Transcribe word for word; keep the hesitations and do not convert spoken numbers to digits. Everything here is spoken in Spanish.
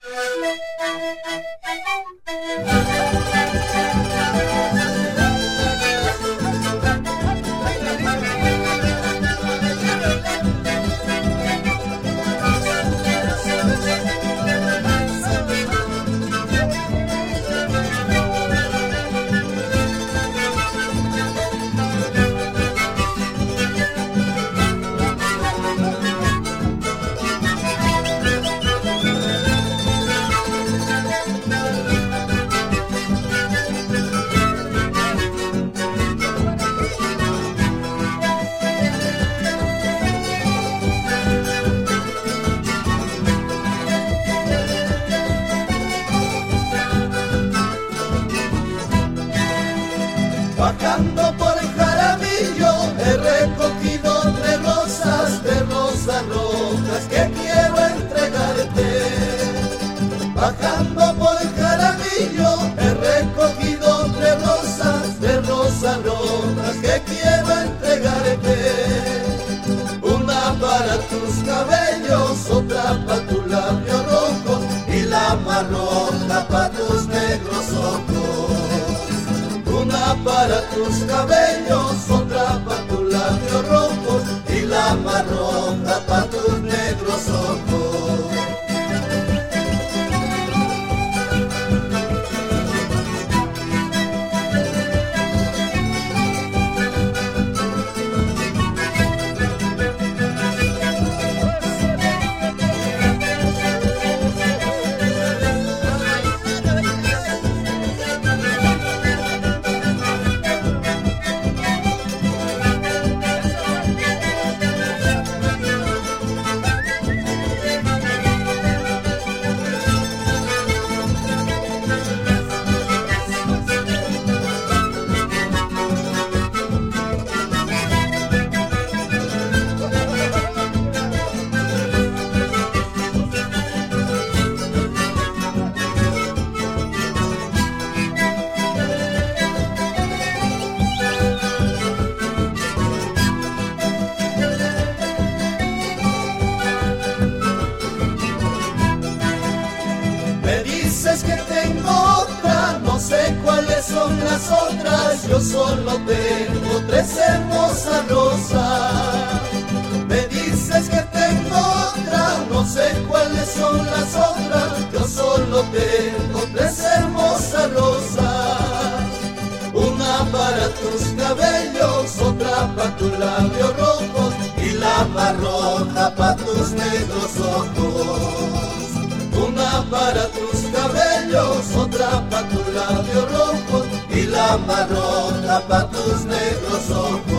Bajando por el Jaramillo he recogido tres rosas, de rosas rojas que quiero entregarte. Bajando por el Jaramillo he recogido tres rosas, de rosas rojas que quiero entregarte. Una para tus cabellos, otra para tu labio rojo y la más roja para tus negros ojos. Una para tus cabellos, otra para tu labio rojo y la más roja para tus negros ojos. Me dices que tengo otra, no sé cuáles son las otras, yo solo tengo tres hermosas rosas. Me dices que tengo otra, no sé cuáles son las otras, yo solo tengo tres hermosas rosas. Una para tus cabellos, otra para tu labio rojo y la más roja para tus negros ojos. Una para tus cabellos, otra para tu labio rojo y la más roja para tus negros ojos.